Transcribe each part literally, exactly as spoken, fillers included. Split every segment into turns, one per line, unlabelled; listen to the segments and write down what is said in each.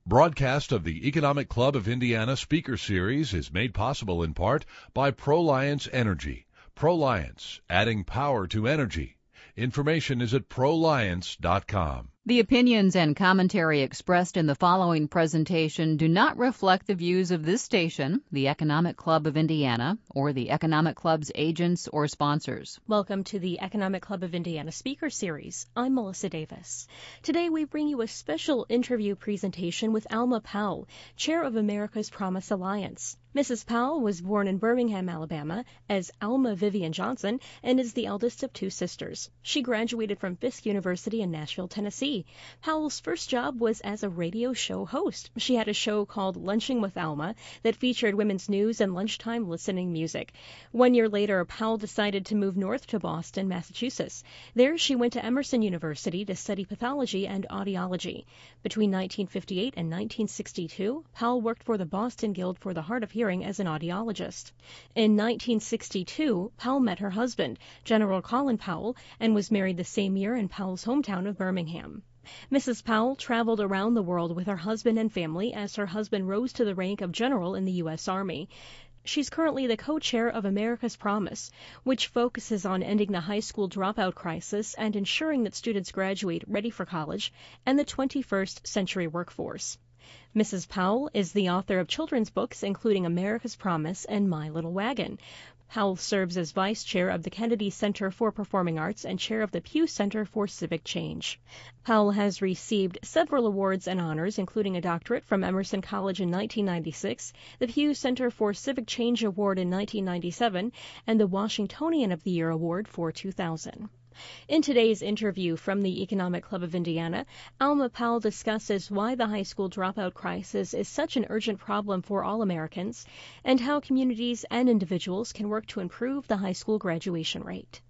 Broadcast of the Economic Club of Indiana Speaker Series is made possible in part by ProLiance Energy. ProLiance, adding power to energy. Information is at proliance dot com.
The opinions and commentary expressed in the following presentation do not reflect the views of this station, the Economic Club of Indiana, or the Economic Club's agents or sponsors.
Welcome to the Economic Club of Indiana Speaker Series. I'm Melissa Davis. Today we bring you a special interview presentation with Alma Powell, Chair of America's Promise Alliance. Missus Powell was born in Birmingham, Alabama, as Alma Vivian Johnson and is the eldest of two sisters. She graduated from Fisk University in Nashville, Tennessee. Powell's first job was as a radio show host. She had a show called Lunching with Alma that featured women's news and lunchtime listening music. One year later, Powell decided to move north to Boston, Massachusetts. There, she went to Emerson University to study pathology and audiology. Between nineteen fifty-eight and nineteen sixty-two, Powell worked for the Boston Guild for the Hard of Hearing as an audiologist. In nineteen sixty-two, Powell met her husband, General Colin Powell, and was married the same year in Powell's hometown of Birmingham. Missus Powell traveled around the world with her husband and family as her husband rose to the rank of general in the U S Army. She's currently the co-chair of America's Promise, which focuses on ending the high school dropout crisis and ensuring that students graduate ready for college and the twenty-first century workforce. Missus Powell is the author of children's books including America's Promise and My Little Wagon. Powell serves as vice chair of the Kennedy Center for Performing Arts and chair of the Pew Center for Civic Change. Powell has received several awards and honors, including a doctorate from Emerson College in nineteen ninety-six, the Pew Center for Civic Change Award in nineteen ninety-seven, and the Washingtonian of the Year Award for two thousand. In today's interview from the Economic Club of Indiana, Alma Powell discusses why the high school dropout crisis is such an urgent problem for all Americans and how communities and individuals can work to improve the high school graduation rate.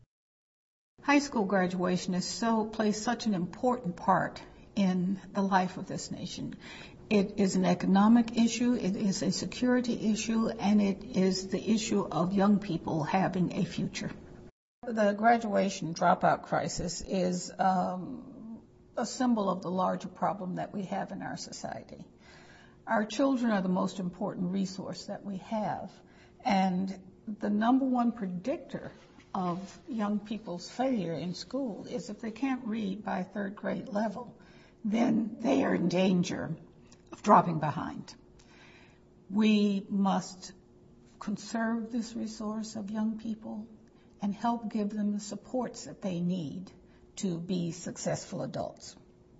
High school graduation is so plays such an important part in the life of this nation. It is an economic issue, it is a security issue, and it is the issue of young people having a future. The graduation dropout crisis is um, a symbol of the larger problem that we have in our society. Our children are the most important resource that we have, and the number one predictor of young people's failure in school is if they can't read by third grade level, then they are in danger of dropping behind. We must conserve this resource of young people and help give them the supports that they need to be successful adults.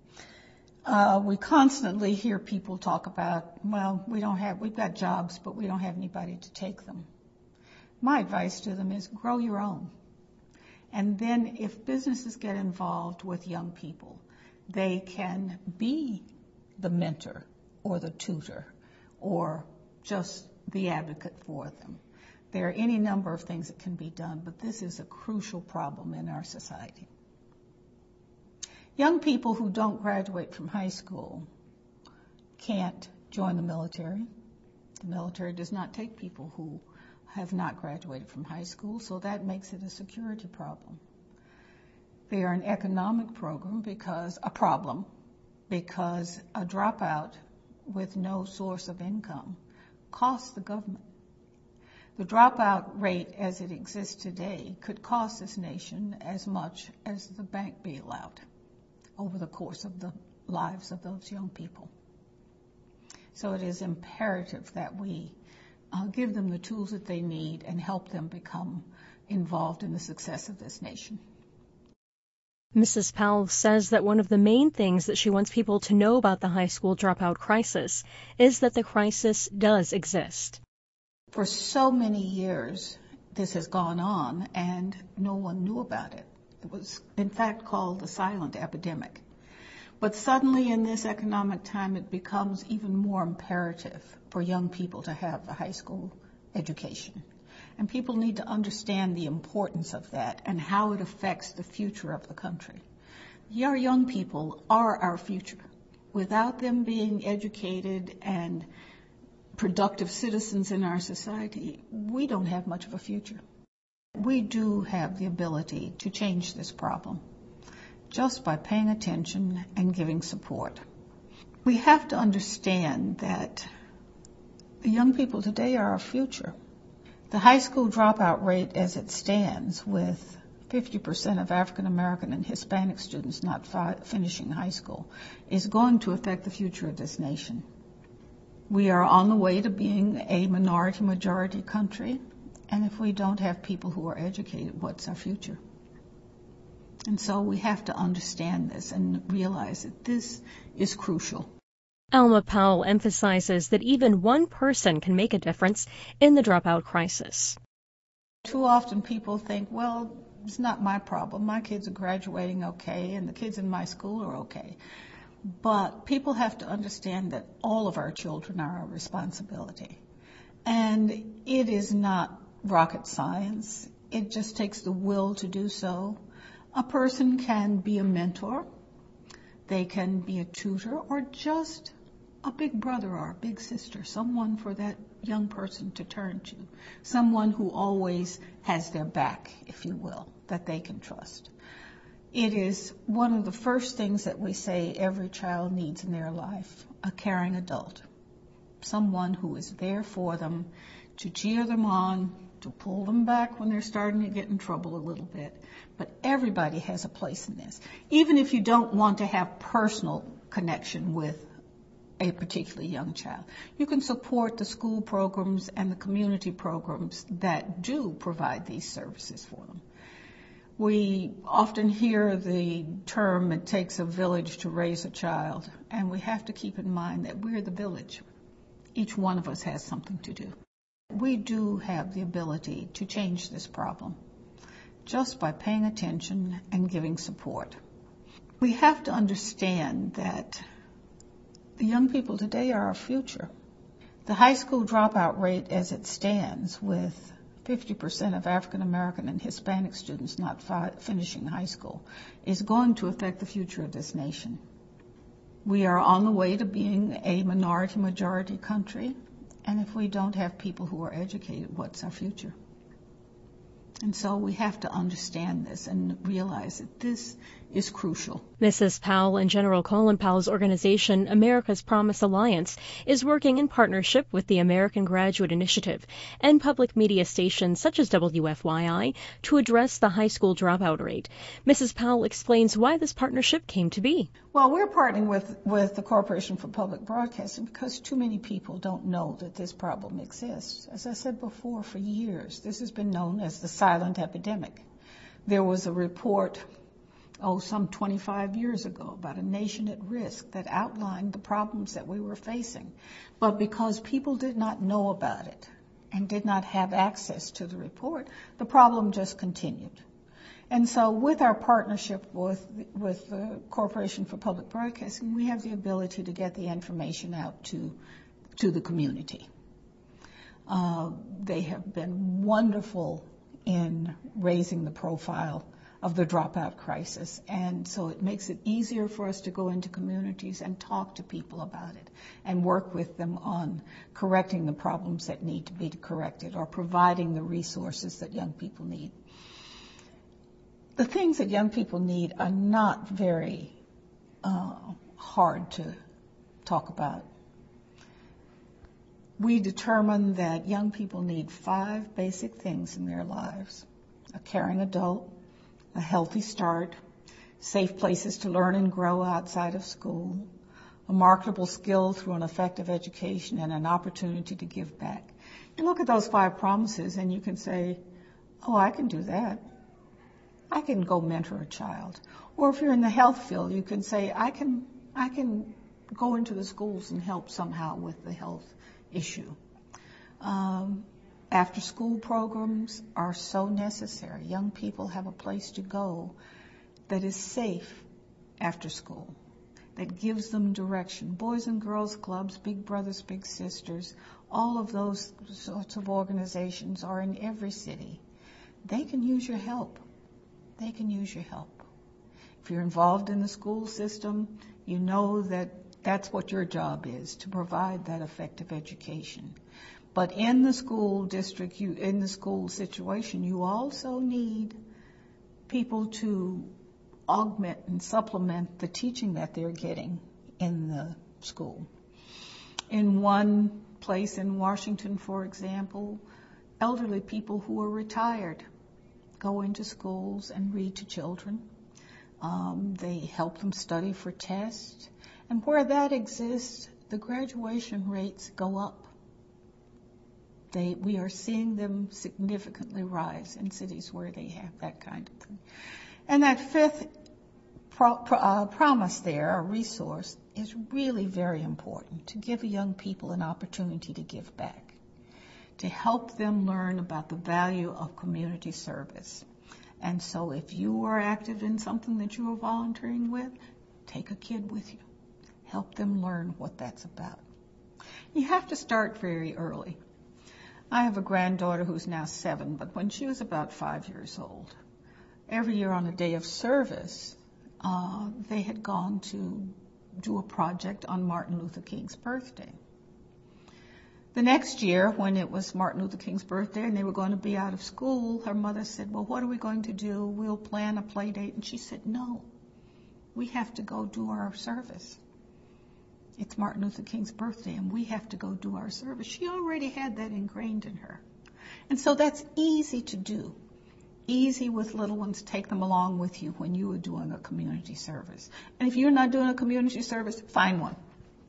Uh, we constantly hear people talk about, well, we don't have, we've got jobs, but we don't have anybody to take them. My advice to them is grow your own. And then if businesses get involved with young people, they can be the mentor or the tutor or just the advocate for them. There are any number of things that can be done, but this is a crucial problem in our society. Young people who don't graduate from high school can't join the military. The military does not take people who have not graduated from high school, so that makes it a security problem. They are an economic program because a problem because a dropout with no source of income costs the government. The dropout rate as it exists today could cost this nation as much as the bank bailout over the course of the lives of those young people. So it is imperative that we uh, give them the tools that they need and help them become involved in the success of this nation.
Missus Powell says that one of the main things that she wants people to know about the high school dropout crisis is that the crisis does exist.
For so many years, this has gone on, and no one knew about it. It was, in fact, called the silent epidemic. But suddenly, in this economic time, it becomes even more imperative for young people to have a high school education. And people need to understand the importance of that and how it affects the future of the country. Our young people are our future. Without them being educated and productive citizens in our society, we don't have much of a future. We do have the ability to change this problem just by paying attention and giving support. We have to understand that the young people today are our future. The high school dropout rate as it stands, with fifty percent of African American and Hispanic students not fi- finishing high school, is going to affect the future of this nation. We are on the way to being a minority-majority country, and if we don't have people who are educated, what's our future? And so we have to understand this and realize that this is crucial.
Alma Powell emphasizes that even one person can make a difference in the dropout crisis.
Too often people think, well, it's not my problem. My kids are graduating okay, and the kids in my school are okay. But people have to understand that all of our children are our responsibility. And it is not rocket science. It just takes the will to do so. A person can be a mentor, they can be a tutor, or just a big brother or a big sister, someone for that young person to turn to, someone who always has their back, if you will, that they can trust. It is one of the first things that we say every child needs in their life, a caring adult, someone who is there for them to cheer them on, to pull them back when they're starting to get in trouble a little bit. But everybody has a place in this. Even if you don't want to have personal connection with a particularly young child, you can support the school programs and the community programs that do provide these services for them. We often hear the term, it takes a village to raise a child, and we have to keep in mind that we're the village. Each one of us has something to do. We do have the ability to change this problem just by paying attention and giving support. We have to understand that the young people today are our future. The high school dropout rate as it stands, with fifty percent of African American and Hispanic students not fi- finishing high school, is going to affect the future of this nation. We are on the way to being a minority-majority country, and if we don't have people who are educated, what's our future? And so we have to understand this and realize that this is crucial.
Missus Powell and General Colin Powell's organization, America's Promise Alliance, is working in partnership with the American Graduate Initiative and public media stations such as W F Y I to address the high school dropout rate. Missus Powell explains why this partnership came to be.
Well, we're partnering with, with the Corporation for Public Broadcasting because too many people don't know that this problem exists. As I said before, for years, this has been known as the silent epidemic. There was a report, oh, some twenty-five years ago about a nation at risk that outlined the problems that we were facing. But because people did not know about it and did not have access to the report, the problem just continued. And so with our partnership with, with the Corporation for Public Broadcasting, we have the ability to get the information out to, to the community. Uh, they have been wonderful in raising the profile of the dropout crisis, and so it makes it easier for us to go into communities and talk to people about it and work with them on correcting the problems that need to be corrected or providing the resources that young people need. The things that young people need are not very uh, hard to talk about. We determined that young people need five basic things in their lives: a caring adult, a healthy start, safe places to learn and grow outside of school, a marketable skill through an effective education, and an opportunity to give back. You look at those five promises and you can say, oh, I can do that. I can go mentor a child. Or if you're in the health field, you can say, I can, I can go into the schools and help somehow with the health issue. Um, After school programs are so necessary. Young people have a place to go that is safe after school, that gives them direction. Boys and girls clubs, big brothers, big sisters, all of those sorts of organizations are in every city. They can use your help. They can use your help. If you're involved in the school system, you know that that's what your job is, to provide that effective education. But in the school district, you, in the school situation, you also need people to augment and supplement the teaching that they're getting in the school. In one place in Washington, for example, elderly people who are retired go into schools and read to children. Um, they help them study for tests. And where that exists, the graduation rates go up. They, we are seeing them significantly rise in cities where they have that kind of thing. And that fifth pro, pro, uh, promise there, a resource, is really very important, to give young people an opportunity to give back, to help them learn about the value of community service. And so if you are active in something that you are volunteering with, take a kid with you. Help them learn what that's about. You have to start very early. I have a granddaughter who's now seven, but when she was about five years old, every year on a day of service, uh, they had gone to do a project on Martin Luther King's birthday. The next year, when it was Martin Luther King's birthday and they were going to be out of school, her mother said, well, what are we going to do? We'll plan a play date. And she said, no, we have to go do our service. It's Martin Luther King's birthday, and we have to go do our service. She already had that ingrained in her. And so that's easy to do. Easy with little ones. Take them along with you when you are doing a community service. And if you're not doing a community service, find one.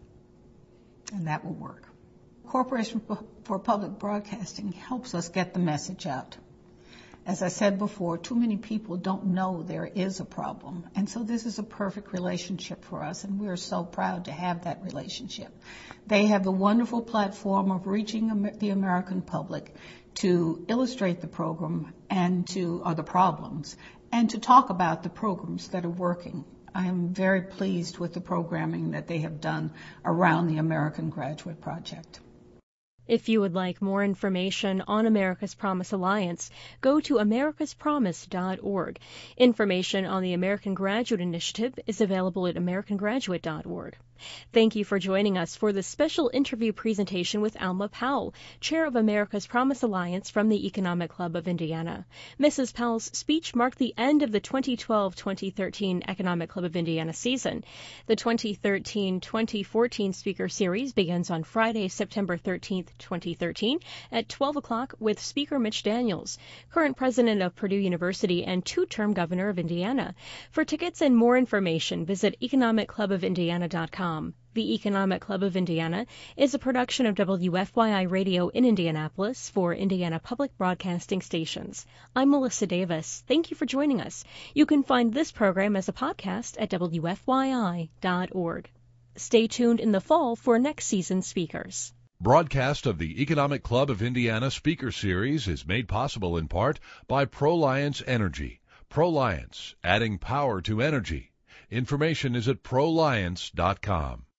And that will work. Corporation for Public Broadcasting helps us get the message out. As I said before, too many people don't know there is a problem. And so this is a perfect relationship for us, and we are so proud to have that relationship. They have the wonderful platform of reaching the American public to illustrate the program and to, or the problems, and to talk about the programs that are working. I am very pleased with the programming that they have done around the American Graduate Project.
If you would like more information on America's Promise Alliance, go to americas promise dot org. Information on the American Graduate Initiative is available at american graduate dot org. Thank you for joining us for this special interview presentation with Alma Powell, Chair of America's Promise Alliance from the Economic Club of Indiana. Missus Powell's speech marked the end of the twenty twelve twenty thirteen Economic Club of Indiana season. The twenty thirteen twenty fourteen Speaker Series begins on Friday, September thirteenth, twenty thirteen at twelve o'clock with Speaker Mitch Daniels, current president of Purdue University and two-term governor of Indiana. For tickets and more information, visit economic club of indiana dot com. The Economic Club of Indiana is a production of W F Y I Radio in Indianapolis for Indiana Public Broadcasting Stations. I'm Melissa Davis. Thank you for joining us. You can find this program as a podcast at W F Y I dot org. Stay tuned in the fall for next season's speakers.
Broadcast of the Economic Club of Indiana Speaker Series is made possible in part by ProLiance Energy. ProLiance, adding power to energy. Information is at proliance dot com.